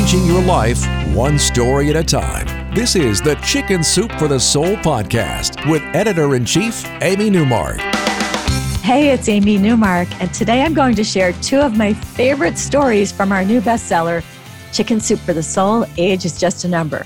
changing your life one story at a time. This is the Chicken Soup for the Soul podcast with Editor-in-Chief Amy Newmark. Hey, it's Amy Newmark, and today I'm going to share two of my favorite stories from our new bestseller, Chicken Soup for the Soul, Age is Just a Number.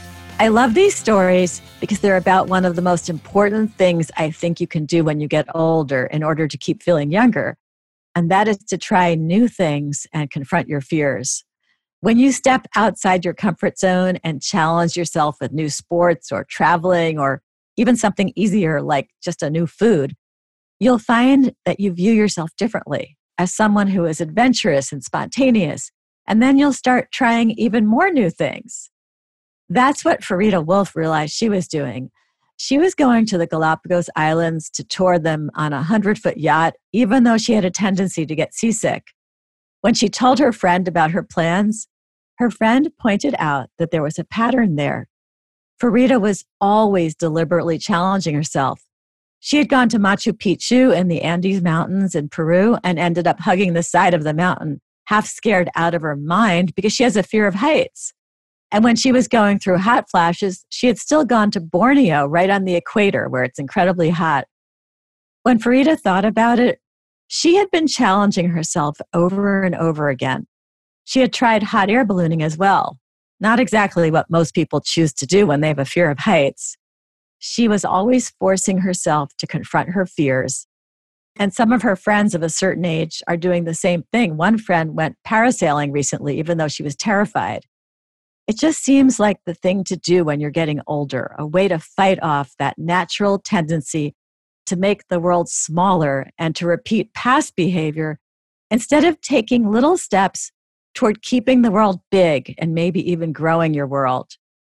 I love these stories because they're about one of the most important things I think you can do when you get older in order to keep feeling younger, and that is to try new things and confront your fears. When you step outside your comfort zone and challenge yourself with new sports or traveling or even something easier like just a new food, you'll find that you view yourself differently as someone who is adventurous and spontaneous, and then you'll start trying even more new things. That's what Farida Wolf realized she was doing. She was going to the Galapagos Islands to tour them on a 100-foot yacht, even though she had a tendency to get seasick. When she told her friend about her plans, her friend pointed out that there was a pattern there. Farida was always deliberately challenging herself. She had gone to Machu Picchu in the Andes Mountains in Peru and ended up hugging the side of the mountain, half scared out of her mind because she has a fear of heights. And when she was going through hot flashes, she had still gone to Borneo, right on the equator, where it's incredibly hot. When Farida thought about it, she had been challenging herself over and over again. She had tried hot air ballooning as well. Not exactly what most people choose to do when they have a fear of heights. She was always forcing herself to confront her fears. And some of her friends of a certain age are doing the same thing. One friend went parasailing recently, even though she was terrified. It just seems like the thing to do when you're getting older, a way to fight off that natural tendency to make the world smaller and to repeat past behavior instead of taking little steps toward keeping the world big and maybe even growing your world.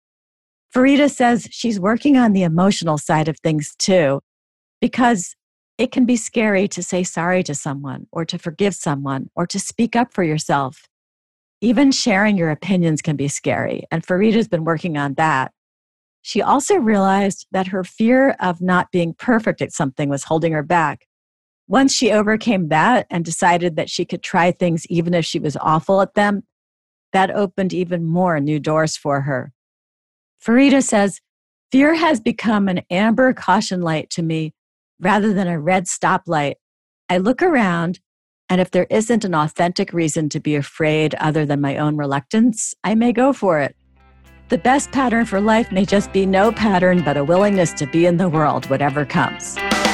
Farida says she's working on the emotional side of things too, because it can be scary to say sorry to someone or to forgive someone or to speak up for yourself. Even sharing your opinions can be scary, and Farida's been working on that. She also realized that her fear of not being perfect at something was holding her back. Once she overcame that and decided that she could try things even if she was awful at them, that opened even more new doors for her. Farida says, fear has become an amber caution light to me rather than a red stoplight. I look around, and if there isn't an authentic reason to be afraid other than my own reluctance, I may go for it. The best pattern for life may just be no pattern, but a willingness to be in the world, whatever comes.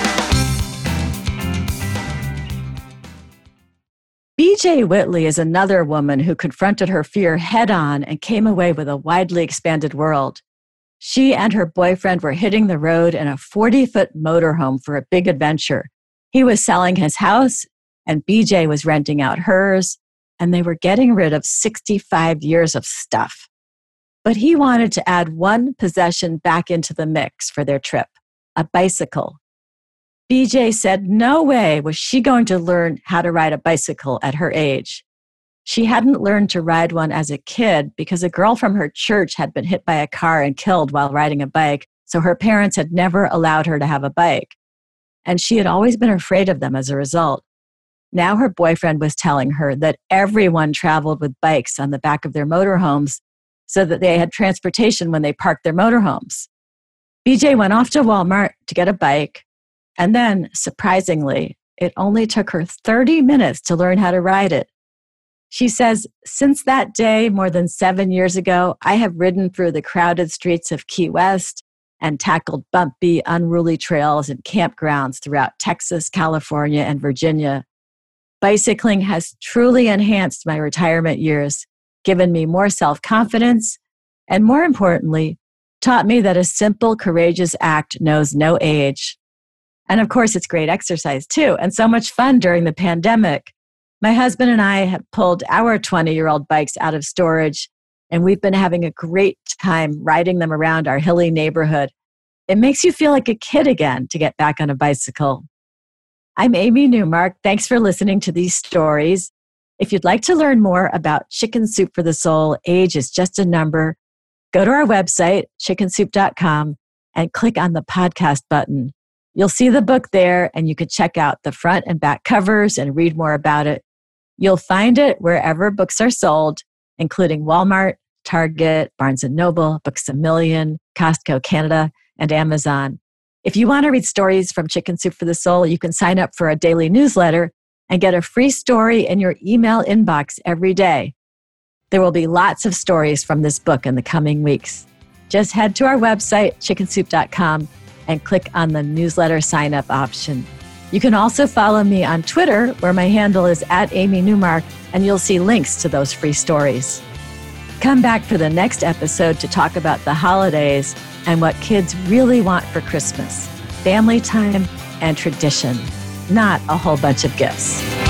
B.J. Whitley is another woman who confronted her fear head-on and came away with a widely expanded world. She and her boyfriend were hitting the road in a 40-foot motorhome for a big adventure. He was selling his house, and B.J. was renting out hers, and they were getting rid of 65 years of stuff. But he wanted to add one possession back into the mix for their trip, a bicycle. B.J. said no way was she going to learn how to ride a bicycle at her age. She hadn't learned to ride one as a kid because a girl from her church had been hit by a car and killed while riding a bike, so her parents had never allowed her to have a bike. And she had always been afraid of them as a result. Now her boyfriend was telling her that everyone traveled with bikes on the back of their motorhomes so that they had transportation when they parked their motorhomes. B.J. went off to Walmart to get a bike, and then, surprisingly, it only took her 30 minutes to learn how to ride it. She says, since that day, more than 7 years ago, I have ridden through the crowded streets of Key West and tackled bumpy, unruly trails and campgrounds throughout Texas, California, and Virginia. Bicycling has truly enhanced my retirement years, given me more self-confidence, and more importantly, taught me that a simple, courageous act knows no age. And of course, it's great exercise too, and so much fun during the pandemic. My husband and I have pulled our 20-year-old bikes out of storage, and we've been having a great time riding them around our hilly neighborhood. It makes you feel like a kid again to get back on a bicycle. I'm Amy Newmark. Thanks for listening to these stories. If you'd like to learn more about Chicken Soup for the Soul, Age is Just a Number, go to our website, chickensoup.com, and click on the podcast button. You'll see the book there, and you can check out the front and back covers and read more about it. You'll find it wherever books are sold. including Walmart, Target, Barnes & Noble, Books A Million, Costco Canada, and Amazon. If you want to read stories from Chicken Soup for the Soul, you can sign up for a daily newsletter and get a free story in your email inbox every day. There will be lots of stories from this book in the coming weeks. Just head to our website, chickensoup.com, and click on the newsletter sign-up option. You can also follow me on Twitter, where my handle is @AmyNewmark, and you'll see links to those free stories. Come back for the next episode to talk about the holidays and what kids really want for Christmas: family time and tradition, not a whole bunch of gifts.